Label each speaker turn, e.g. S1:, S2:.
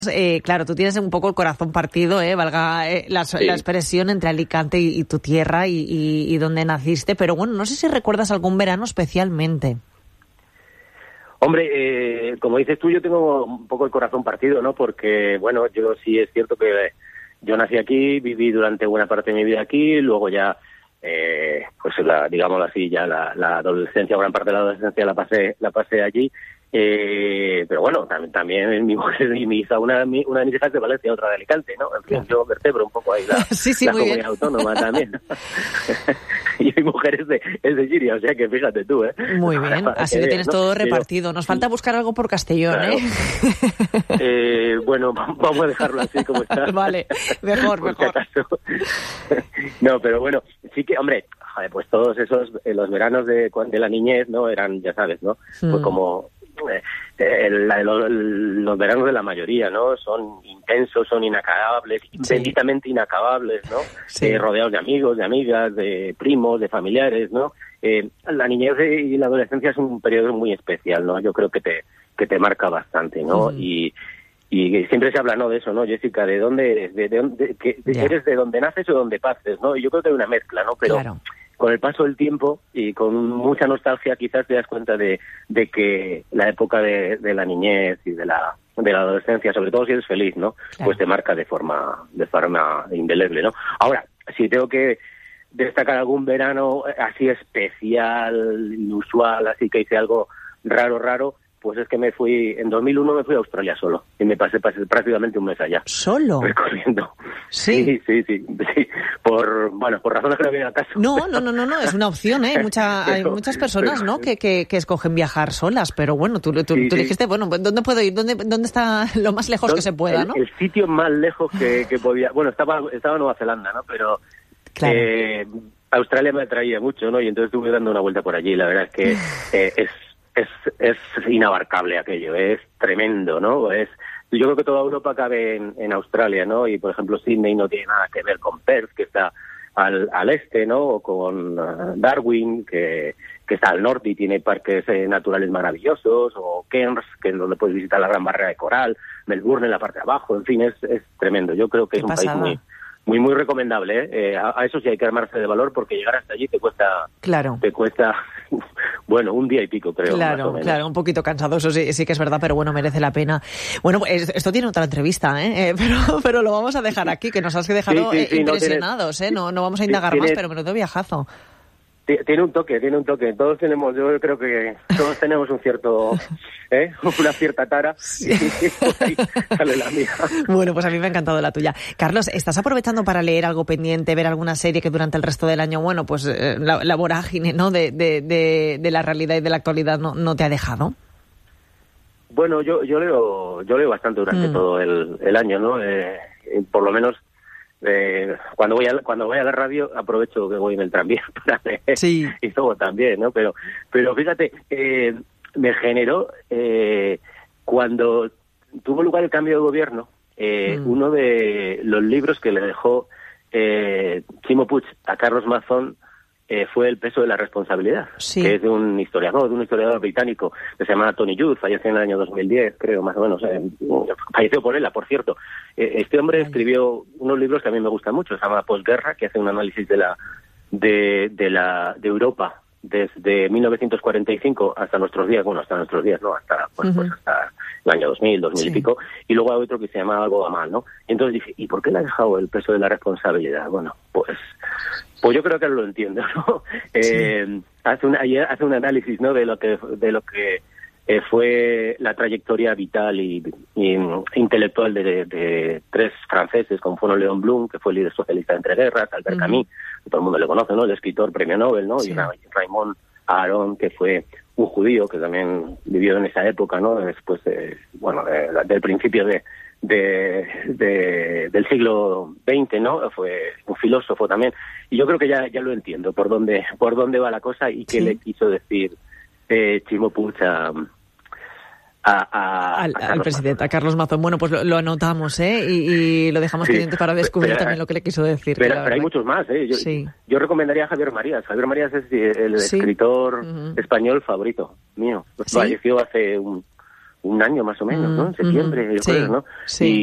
S1: Claro, tú tienes un poco el corazón partido, valga la expresión, entre Alicante y tu tierra y donde naciste, pero bueno, no sé si recuerdas algún verano especialmente.
S2: Hombre, como dices tú, yo tengo un poco el corazón partido, ¿no? Porque, bueno, yo sí es cierto que yo nací aquí, viví durante buena parte de mi vida aquí, luego ya, pues digámoslo así, ya la adolescencia, gran parte de la adolescencia la pasé allí. Pero bueno, también mi mujer y mi hija, una de mis hijas es de Valencia, otra de Alicante, ¿no? En fin, claro. Yo vertebro un poco ahí la comunidad bien. Autónoma también. Y mi mujer es de Siria, o sea que fíjate tú, ¿eh?
S1: Muy bien, así lo tienes, ¿no? Todo repartido. Nos falta buscar algo por Castellón, claro.
S2: Bueno, vamos a dejarlo así como está.
S1: Vale, mejor.
S2: No, pero bueno, sí que, hombre, joder, pues todos esos, los veranos de la niñez, ¿no? Eran, ya sabes, ¿no? Pues como los veranos de la mayoría, ¿no? Son intensos, son inacabables, benditamente inacabables, ¿no? Sí. Rodeados de amigos, de amigas, de primos, de familiares, ¿no? La niñez y la adolescencia es un periodo muy especial, ¿no? Yo creo que te marca bastante, ¿no? Uh-huh. Y siempre se habla, ¿no? De eso, ¿no, Jessica? ¿De dónde eres? ¿Eres de dónde naces o dónde pases, no? Y yo creo que hay una mezcla, ¿no? Pero claro. Con el paso del tiempo y con mucha nostalgia quizás te das cuenta de que la época de la niñez y de la adolescencia, sobre todo si eres feliz, ¿no? Claro. Pues te marca de forma indeleble, ¿no? Ahora, si tengo que destacar algún verano así especial, inusual, así que hice algo raro, pues es que en 2001 me fui a Australia solo y me pasé prácticamente un mes allá.
S1: ¿Solo?
S2: Recorriendo.
S1: Sí.
S2: Por razones que no vienen al caso.
S1: No, es una opción, ¿eh? Hay muchas personas, ¿no? Que escogen viajar solas, pero bueno, tú dijiste, bueno, ¿dónde puedo ir? ¿Dónde está lo más lejos que se pueda, no?
S2: El sitio más lejos que podía... Bueno, estaba en Nueva Zelanda, ¿no? Pero... Claro. Australia me atraía mucho, ¿no? Y entonces estuve dando una vuelta por allí. La verdad es que es inabarcable aquello, es tremendo, ¿no? Yo creo que toda Europa cabe en Australia, ¿no? Y, por ejemplo, Sydney no tiene nada que ver con Perth, que está al este, ¿no? O con Darwin, que está al norte y tiene parques naturales maravillosos, o Cairns, que es donde puedes visitar la Gran Barrera de Coral, Melbourne en la parte de abajo, en fin, es tremendo. Yo creo que es un país muy recomendable, ¿eh? A eso sí hay que armarse de valor, porque llegar hasta allí te cuesta bueno, un día y pico, creo.
S1: Claro, un poquito cansado, eso sí que es verdad, pero bueno, merece la pena. Bueno, pues esto tiene otra entrevista, pero lo vamos a dejar aquí, que nos has dejado impresionados, no vamos a indagar más, pero menudo viajazo.
S2: Tiene un toque. Yo creo que todos tenemos una cierta tara. Sí. Ahí sale la mía.
S1: Bueno, pues a mí me ha encantado la tuya. Carlos, ¿estás aprovechando para leer algo pendiente, ver alguna serie que durante el resto del año, bueno, pues la vorágine, ¿no? de la realidad y de la actualidad no te ha dejado?
S2: Bueno, yo leo bastante durante todo el año, ¿no? Por lo menos cuando voy a la radio aprovecho que voy en el tranvía para leer. Sí. Y luego también, ¿no? Pero fíjate, me generó cuando tuvo lugar el cambio de gobierno, uno de los libros que le dejó Chimo Puig a Carlos Mazón fue El peso de la responsabilidad, que es de un historiador británico que se llama Tony Judd, falleció en el año 2010, creo, más o menos. Falleció por ella, por cierto. Este hombre escribió unos libros que a mí me gustan mucho, se llama Postguerra, que hace un análisis de Europa desde 1945 hasta nuestros días, ¿no? Hasta el año 2000 y pico, y luego hay otro que se llama Algo a mal, ¿no? Y entonces dije, ¿y por qué le ha dejado El peso de la responsabilidad? Bueno, pues yo creo que lo entiendo, ¿no? Hace un análisis, ¿no? de lo que fue la trayectoria vital y intelectual de tres franceses, como fueron Léon Blum, que fue el líder socialista de entreguerras, Albert Camus, que todo el mundo le conoce, ¿no? El escritor premio Nobel, ¿no? Sí. Y Raymond Aron, que fue un judío que también vivió en esa época, ¿no? Después, del principio del siglo XX, ¿no? Fue un filósofo también. Y yo creo que ya lo entiendo por dónde va la cosa y qué le quiso decir Chimo Puig
S1: al presidente, a Carlos Mazón. Bueno, pues lo anotamos, y lo dejamos pendiente para descubrir también lo que le quiso decir.
S2: Pero hay muchos más, Yo recomendaría a Javier Marías. Javier Marías es el escritor español favorito mío. Falleció hace un año más o menos, ¿no? En septiembre, yo creo, ¿no?
S1: Sí.